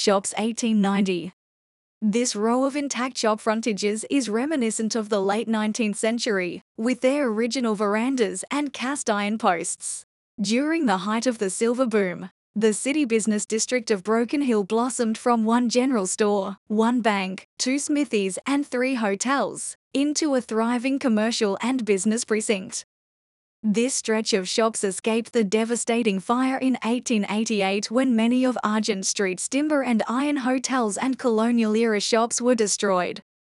Shops 1890. This row of intact shop frontages is reminiscent of the late 19th century, with their original verandas and cast iron posts. During the height of the silver boom, the city business district of Broken Hill blossomed from one general store, one bank, two smithies, and three hotels, into a thriving commercial and business precinct. This stretch of shops escaped the devastating fire in 1888 when many of Argent Street's timber and iron hotels and colonial-era shops were destroyed.